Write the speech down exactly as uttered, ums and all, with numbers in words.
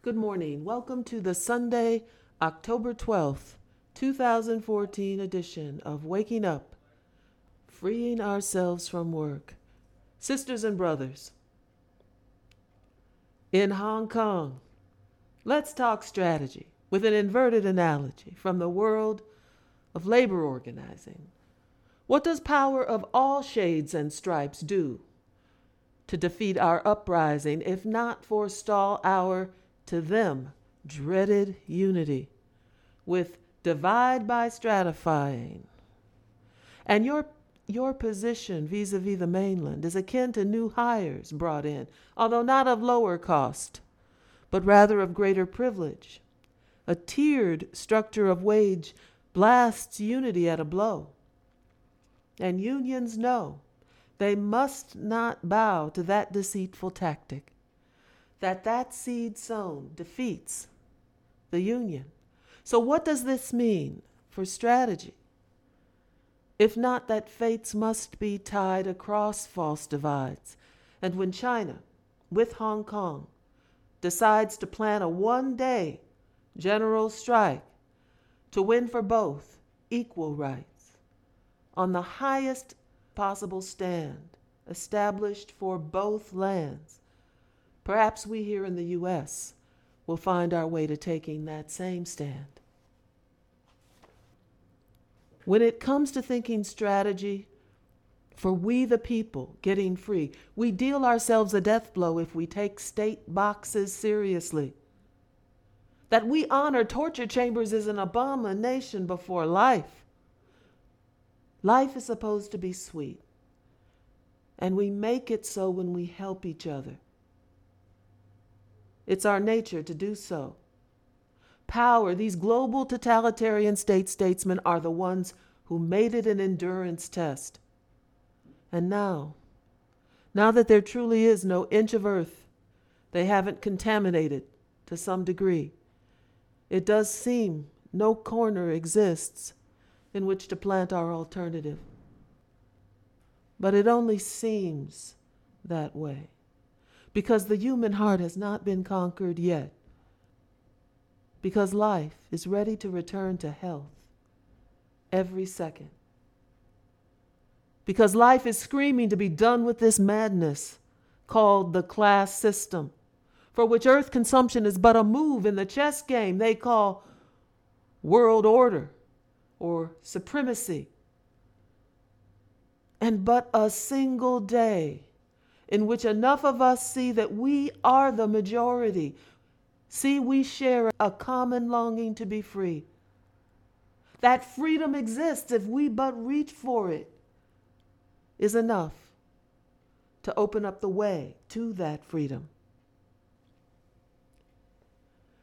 Good morning. Welcome to the Sunday, October twelfth, twenty fourteen edition of Waking Up, Freeing Ourselves from Work. Sisters and brothers, in Hong Kong, let's talk strategy with an inverted analogy from the world of labor organizing. What does power of all shades and stripes do to defeat our uprising, if not forestall our, to them, dreaded unity, with divide by stratifying? And your your position vis-a-vis the mainland is akin to new hires brought in, although not of lower cost, but rather of greater privilege. A tiered structure of wage blasts unity at a blow. And unions know they must not bow to that deceitful tactic, that that seed sown defeats the union. So what does this mean for strategy? If not that fates must be tied across false divides, and when China, with Hong Kong, decides to plan a one-day general strike to win for both equal rights, on the highest possible stand established for both lands, perhaps we here in the U S will find our way to taking that same stand. When it comes to thinking strategy for we the people getting free, we deal ourselves a death blow if we take state boxes seriously. That we honor torture chambers is an abomination before life. Life is supposed to be sweet, and we make it so when we help each other. It's our nature to do so. Power, these global totalitarian state statesmen are the ones who made it an endurance test. And now, now that there truly is no inch of earth they haven't contaminated to some degree, it does seem no corner exists in which to plant our alternative. But it only seems that way, because the human heart has not been conquered yet, because life is ready to return to health every second, because life is screaming to be done with this madness called the class system, for which earth consumption is but a move in the chess game they call world order or supremacy, and but a single day in which enough of us see that we are the majority, see we share a common longing to be free. That freedom exists if we but reach for it, is enough to open up the way to that freedom.